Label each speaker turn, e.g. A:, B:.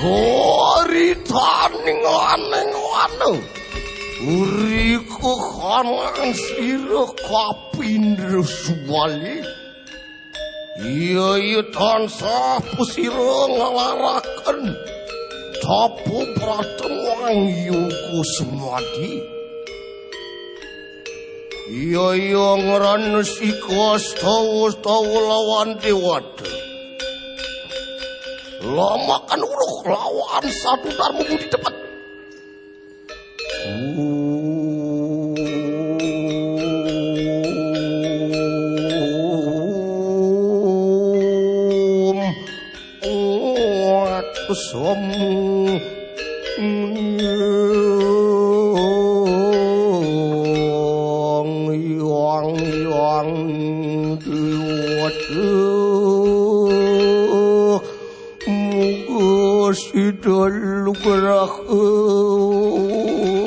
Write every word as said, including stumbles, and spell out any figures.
A: Doritaning aneng-aneng uriku kanan sira kapindho suwali iya iya tansah pusira ngelaraken Tapu prateng yuku semadi iya iya ngranesi kastawa-stawa lawan dewata lamakan uruh lawan satu darmu budi tepat som yang yang diwatuh muga sidal lugraku